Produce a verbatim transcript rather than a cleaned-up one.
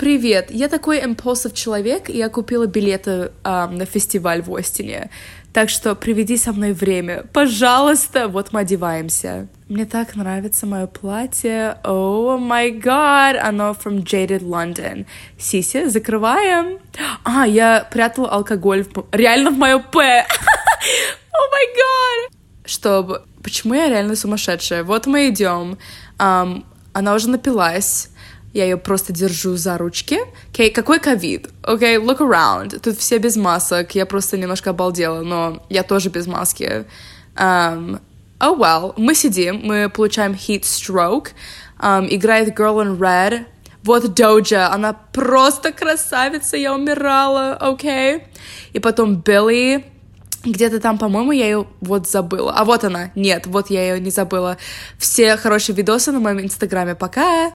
Привет, я такой impulsive человек, и я купила билеты э, на фестиваль в Остине. Так что приведи со мной время. Пожалуйста, вот мы одеваемся. Мне так нравится мое платье. О май гад, оно from Jaded London. Сиси, закрываем. А, я прятала алкоголь в... реально в мое П. О май гад. Чтобы... Почему я реально сумасшедшая? Вот мы идем. Um, она уже напилась. Я ее просто держу за ручки. Окей, okay, какой ковид? Окей, okay, look around. Тут все без масок. Я просто немножко обалдела, но я тоже без маски. Um, oh well. Мы сидим, мы получаем heat stroke. Um, играет Girl in Red. Вот Doja, она просто красавица, я умирала, окей? Okay? И потом Билли. Где-то там, по-моему, я ее вот забыла. А вот она. Нет, вот я ее не забыла. Все хорошие видосы на моем инстаграме. Пока!